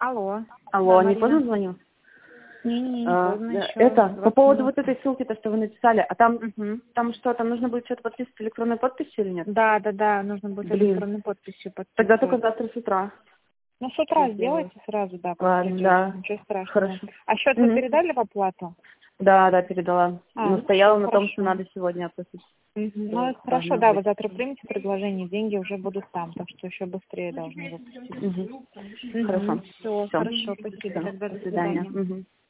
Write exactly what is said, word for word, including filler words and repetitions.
Алло. Алло, Да, не Марина. поздно звоню? Не-не, не А, поздно да, еще. это, по двадцать поводу минут. вот этой ссылки, то, что вы написали, а там, Мгм. там что, там нужно будет что-то подписывать электронной подписью или нет? Да, да, да, нужно будет Блин, электронной подписью тогда только подписывать. завтра с утра Ну, с утра я сделаю. сделайте сразу, да, как Ладно, придете, да, ничего страшного. хорошо. А счет вы Мгм. передали в оплату? Да, да, передала. А, Но ну стояла все, на том, что хорошо. надо сегодня оплатить. Мгм. Ну, Что это хорошо, должно да, вы быть. завтра примете предложение, деньги уже будут там, так что еще быстрее должны выпустить. Мгм. Угу. Хорошо. Все, Все. хорошо, спасибо. Тогда До до свидания. свидания. Мгм.